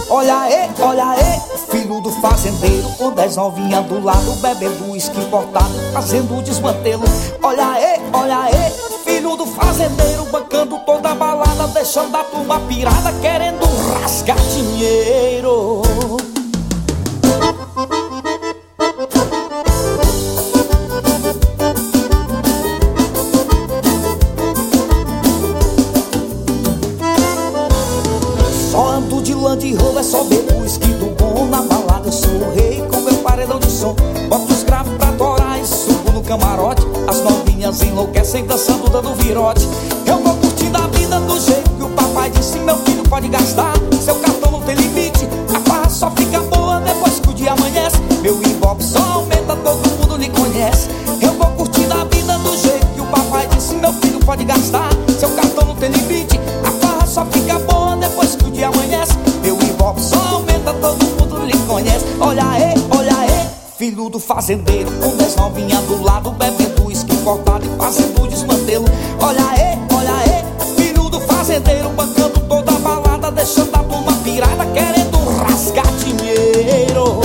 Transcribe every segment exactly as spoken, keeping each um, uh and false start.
Olha aí, olha aí, filho do fazendeiro, com dez novinhas do lado, bebendo uísque importado, fazendo desmantelo. Olha aí, olha aí, filho do fazendeiro, bancando toda a balada, deixando a turma pirada, querendo rasgar dinheiro. Só ando de Land Rover, só bebo uísque do bom. Na balada eu sou o rei, com meu paredão de som. Boto os graves pra torar e subo no camarote. As novinhas enlouquecem dançando, dando virote. Eu vou curtindo a vida do jeito que o papai disse. Meu filho pode gastar, seu cartão não tem limite. A farra só fica boa depois que o dia amanhece. Meu hip-hop só aumenta, todo mundo lhe conhece. Eu vou curtindo a vida do jeito que o papai disse. Meu filho pode gastar, seu cartão não tem limite. A farra só fica boa depois que o dia amanhece. Meu hip-hop só aumenta, todo mundo lhe conhece. Olha aí, olha aí, filho do fazendeiro, com dez novinhas do lado, bebendo uísque importado e fazendo desmantelo. Olha aí, olha aí, filho do fazendeiro, bancando toda a balada, deixando a turma pirada, querendo rasgar dinheiro.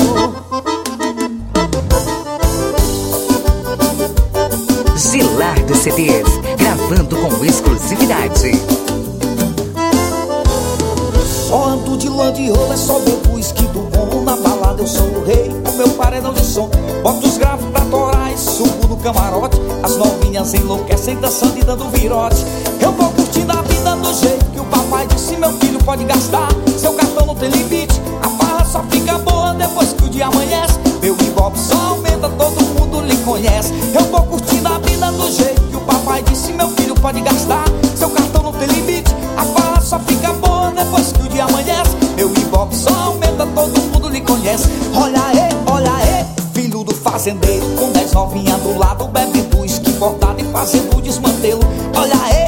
Gilardo C Ds, gravando com exclusividade. Só ando de Land Rover, só bebo uísque do bom. Na balada eu sou o rei, com meu paredão de som. Boto os graves pra torar e subo no camarote. As novinhas enlouquecem, dançando e dando virote. Eu vou curtindo a vida do jeito que o papai disse. Meu filho pode gastar, seu cartão não tem limite. A farra só fica boa depois que o dia amanhece. Meu hip-hop só aumenta, todo mundo lhe conhece. Eu vou curtindo a vida do jeito que o papai disse. Meu filho pode gastar, seu cartão não tem limite. A farra só fica boa depois que o dia amanhece. Meu hip-hop só aumenta, todo mundo lhe conhece. Olha aí, olha aí, filho do fazendeiro, com dez novinhas do lado, bebendo uísque importado e fazendo desmantelo. Olha aí,